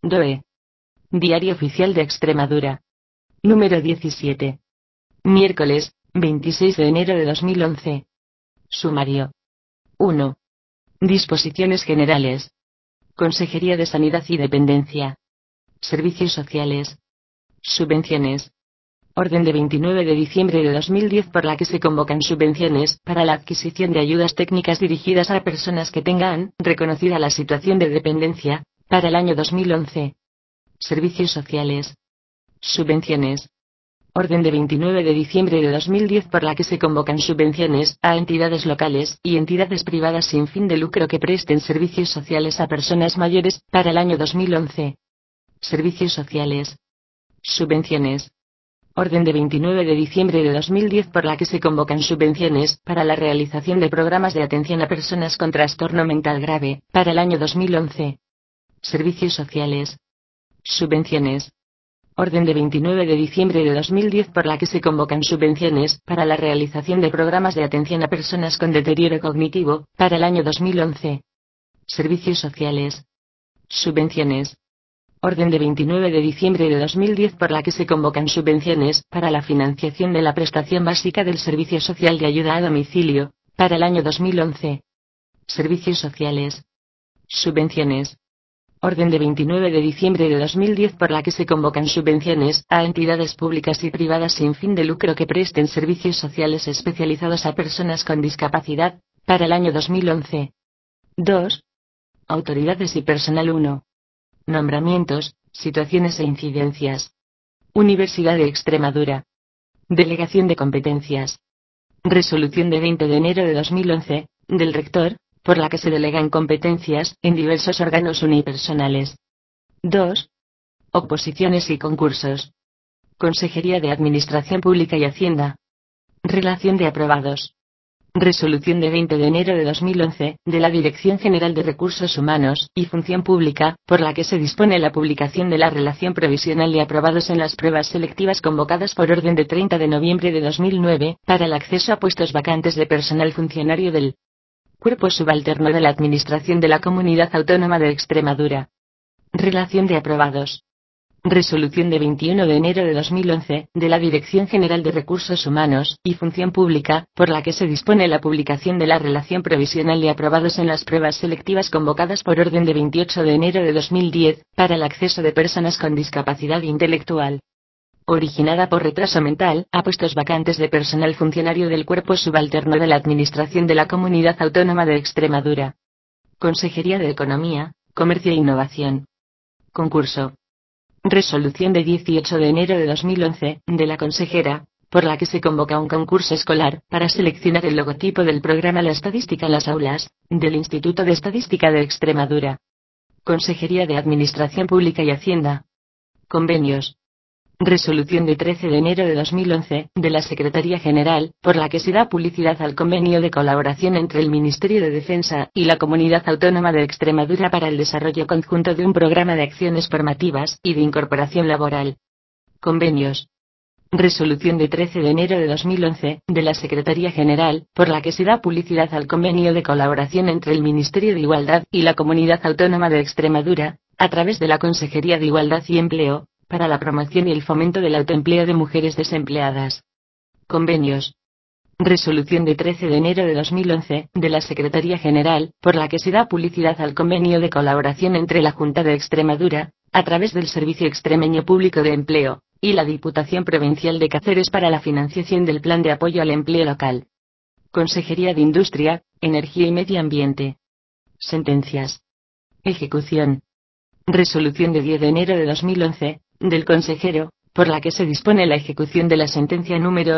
DOE. Diario Oficial de Extremadura. Número 17. Miércoles, 26 de enero de 2011. Sumario. 1. Disposiciones generales. Consejería de Sanidad y Dependencia. Servicios sociales. Subvenciones. Orden de 29 de diciembre de 2010 por la que se convocan subvenciones para la adquisición de ayudas técnicas dirigidas a personas que tengan reconocida la situación de dependencia para el año 2011. Servicios sociales. Subvenciones. Orden de 29 de diciembre de 2010 por la que se convocan subvenciones a entidades locales y entidades privadas sin fin de lucro que presten servicios sociales a personas mayores para el año 2011. Servicios sociales. Subvenciones. Orden de 29 de diciembre de 2010 por la que se convocan subvenciones para la realización de programas de atención a personas con trastorno mental grave para el año 2011. Servicios sociales. Subvenciones. Orden de 29 de diciembre de 2010 por la que se convocan subvenciones para la realización de programas de atención a personas con deterioro cognitivo para el año 2011. Servicios sociales. Subvenciones. Orden de 29 de diciembre de 2010 por la que se convocan subvenciones para la financiación de la prestación básica del Servicio Social de Ayuda a Domicilio para el año 2011. Servicios sociales. Subvenciones. Orden de 29 de diciembre de 2010 por la que se convocan subvenciones a entidades públicas y privadas sin fin de lucro que presten servicios sociales especializados a personas con discapacidad para el año 2011. 2. Autoridades y personal. 1. Nombramientos, situaciones e incidencias. Universidad de Extremadura. Delegación de competencias. Resolución de 20 de enero de 2011, del rector, por la que se delegan competencias en diversos órganos unipersonales. 2. Oposiciones y concursos. Consejería de Administración Pública y Hacienda. Relación de aprobados. Resolución de 20 de enero de 2011, de la Dirección General de Recursos Humanos y Función Pública, por la que se dispone la publicación de la relación provisional de aprobados en las pruebas selectivas convocadas por orden de 30 de noviembre de 2009, para el acceso a puestos vacantes de personal funcionario del Cuerpo Subalterno de la Administración de la Comunidad Autónoma de Extremadura. Relación de aprobados. Resolución de 21 de enero de 2011, de la Dirección General de Recursos Humanos y Función Pública, por la que se dispone la publicación de la relación provisional de aprobados en las pruebas selectivas convocadas por orden de 28 de enero de 2010, para el acceso de personas con discapacidad intelectual. Originada por retraso mental, a puestos vacantes de personal funcionario del Cuerpo Subalterno de la Administración de la Comunidad Autónoma de Extremadura. Consejería de Economía, Comercio e Innovación. Concurso. Resolución de 18 de enero de 2011, de la consejera, por la que se convoca un concurso escolar para seleccionar el logotipo del programa La Estadística en las aulas, del Instituto de Estadística de Extremadura. Consejería de Administración Pública y Hacienda. Convenios. Resolución de 13 de enero de 2011, de la Secretaría General, por la que se da publicidad al convenio de colaboración entre el Ministerio de Defensa y la Comunidad Autónoma de Extremadura para el desarrollo conjunto de un programa de acciones formativas y de incorporación laboral. Convenios. Resolución de 13 de enero de 2011, de la Secretaría General, por la que se da publicidad al convenio de colaboración entre el Ministerio de Igualdad y la Comunidad Autónoma de Extremadura, a través de la Consejería de Igualdad y Empleo, para la promoción y el fomento del autoempleo de mujeres desempleadas. Convenios. Resolución de 13 de enero de 2011, de la Secretaría General, por la que se da publicidad al convenio de colaboración entre la Junta de Extremadura, a través del Servicio Extremeño Público de Empleo, y la Diputación Provincial de Cáceres para la financiación del Plan de Apoyo al Empleo Local. Consejería de Industria, Energía y Medio Ambiente. Sentencias. Ejecución. Resolución de 10 de enero de 2011, del consejero, por la que se dispone la ejecución de la sentencia número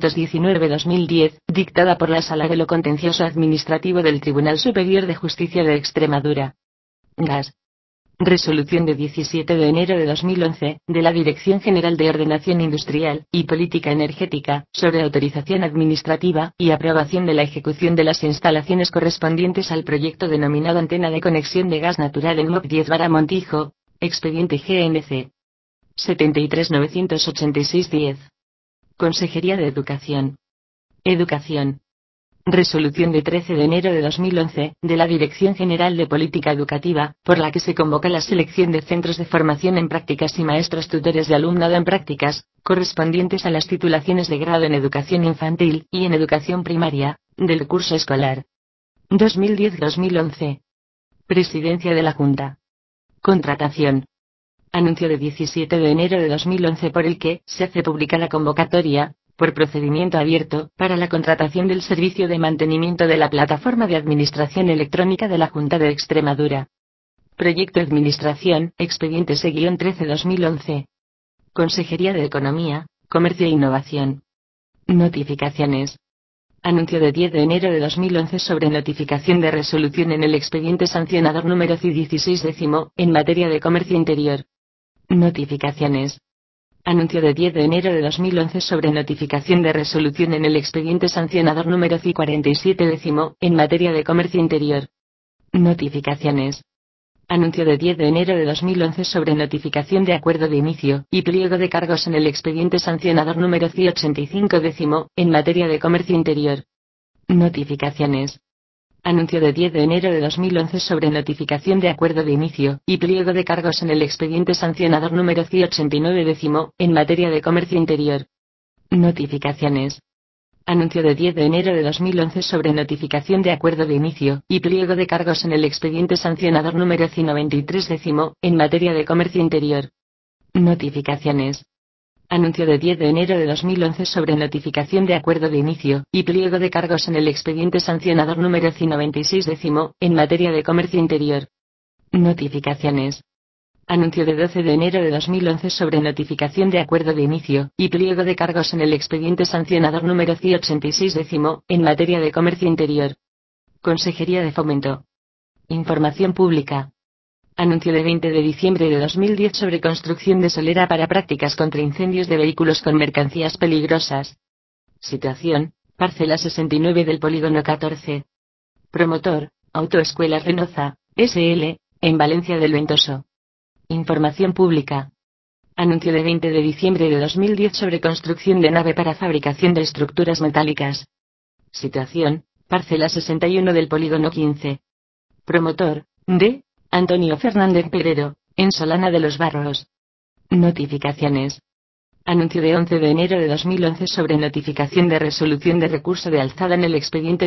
819/2010, dictada por la Sala de lo Contencioso Administrativo del Tribunal Superior de Justicia de Extremadura. Gas. Resolución de 17 de enero de 2011, de la Dirección General de Ordenación Industrial y Política Energética, sobre autorización administrativa y aprobación de la ejecución de las instalaciones correspondientes al proyecto denominado Antena de Conexión de Gas Natural en MOP 10 Montijo, expediente GNC 73-986-10. Consejería de Educación. Educación. Resolución de 13 de enero de 2011, de la Dirección General de Política Educativa, por la que se convoca la selección de centros de formación en prácticas y maestros tutores de alumnado en prácticas, correspondientes a las titulaciones de grado en educación infantil y en educación primaria, del curso escolar 2010-2011. Presidencia de la Junta. Contratación. Anuncio de 17 de enero de 2011 por el que se hace pública la convocatoria, por procedimiento abierto, para la contratación del servicio de mantenimiento de la plataforma de administración electrónica de la Junta de Extremadura. Proyecto de Administración, expediente C-13-2011. Consejería de Economía, Comercio e Innovación. Notificaciones. Anuncio de 10 de enero de 2011 sobre notificación de resolución en el expediente sancionador número C-16 en materia de comercio interior. Notificaciones. Anuncio de 10 de enero de 2011 sobre notificación de resolución en el expediente sancionador número C-47 en materia de comercio interior. Notificaciones. Anuncio de 10 de enero de 2011 sobre notificación de acuerdo de inicio y pliego de cargos en el expediente sancionador número C-85 en materia de comercio interior. Notificaciones. Anuncio de 10 de enero de 2011 sobre notificación de acuerdo de inicio y pliego de cargos en el expediente sancionador número C-89 en materia de comercio interior. Notificaciones. Anuncio de 10 de enero de 2011 sobre notificación de acuerdo de inicio y pliego de cargos en el expediente sancionador número C-93 en materia de comercio interior. Notificaciones. Anuncio de 10 de enero de 2011 sobre notificación de acuerdo de inicio y pliego de cargos en el expediente sancionador número C-96 en materia de comercio interior. Notificaciones. Anuncio de 12 de enero de 2011 sobre notificación de acuerdo de inicio y pliego de cargos en el expediente sancionador número C-86 en materia de comercio interior. Consejería de Fomento. Información pública. Anuncio de 20 de diciembre de 2010 sobre construcción de solera para prácticas contra incendios de vehículos con mercancías peligrosas. Situación, parcela 69 del polígono 14. Promotor, Autoescuela Renoza, S.L., en Valencia del Ventoso. Información pública. Anuncio de 20 de diciembre de 2010 sobre construcción de nave para fabricación de estructuras metálicas. Situación, parcela 61 del polígono 15. Promotor, D. Antonio Fernández Perero, en Solana de los Barros. Notificaciones. Anuncio de 11 de enero de 2011 sobre notificación de resolución de recurso de alzada en el expediente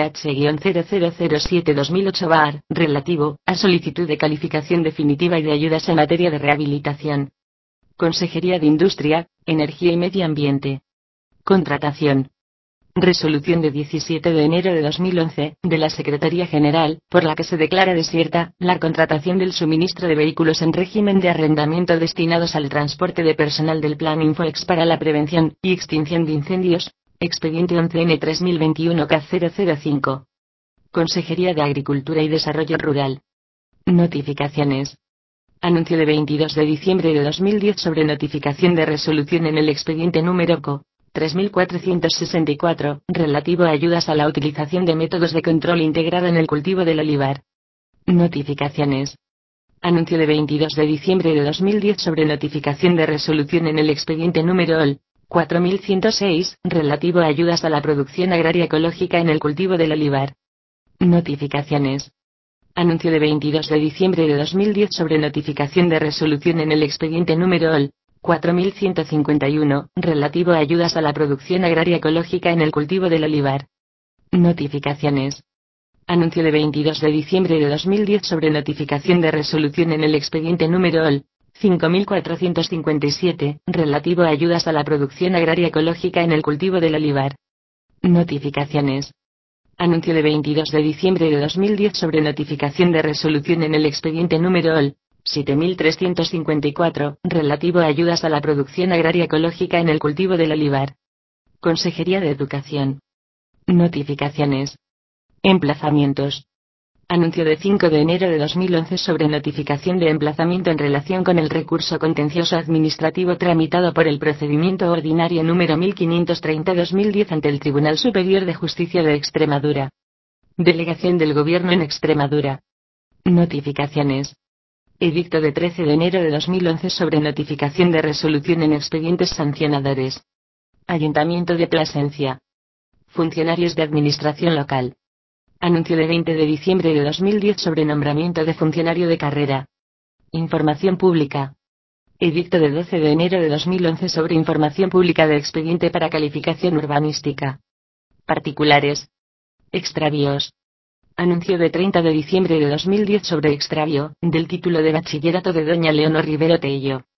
10RH-0007-2008 relativo a solicitud de calificación definitiva y de ayudas en materia de rehabilitación. Consejería de Industria, Energía y Medio Ambiente. Contratación. Resolución de 17 de enero de 2011, de la Secretaría General, por la que se declara desierta la contratación del suministro de vehículos en régimen de arrendamiento destinados al transporte de personal del Plan Infoex para la prevención y extinción de incendios, expediente 11N3021K005. Consejería de Agricultura y Desarrollo Rural. Notificaciones. Anuncio de 22 de diciembre de 2010 sobre notificación de resolución en el expediente número CO. 3464, relativo a ayudas a la utilización de métodos de control integrado en el cultivo del olivar. Notificaciones. Anuncio de 22 de diciembre de 2010 sobre notificación de resolución en el expediente número OL. 4106, relativo a ayudas a la producción agraria ecológica en el cultivo del olivar. Notificaciones. Anuncio de 22 de diciembre de 2010 sobre notificación de resolución en el expediente número OL. 4151, relativo a ayudas a la producción agraria ecológica en el cultivo del olivar. Notificaciones. Anuncio de 22 de diciembre de 2010 sobre notificación de resolución en el expediente número OL. 5457, relativo a ayudas a la producción agraria ecológica en el cultivo del olivar. Notificaciones. Anuncio de 22 de diciembre de 2010 sobre notificación de resolución en el expediente número OL. 7354, relativo a ayudas a la producción agraria ecológica en el cultivo del olivar. Consejería de Educación. Notificaciones. Emplazamientos. Anuncio de 5 de enero de 2011 sobre notificación de emplazamiento en relación con el recurso contencioso administrativo tramitado por el procedimiento ordinario número 1530-2010 ante el Tribunal Superior de Justicia de Extremadura. Delegación del Gobierno en Extremadura. Notificaciones. Edicto de 13 de enero de 2011 sobre notificación de resolución en expedientes sancionadores. Ayuntamiento de Plasencia. Funcionarios de Administración Local. Anuncio de 20 de diciembre de 2010 sobre nombramiento de funcionario de carrera. Información pública. Edicto de 12 de enero de 2011 sobre información pública de expediente para calificación urbanística. Particulares. Extravíos. Anuncio de 30 de diciembre de 2010 sobre extravío del título de bachillerato de doña Leonor Rivero Tello.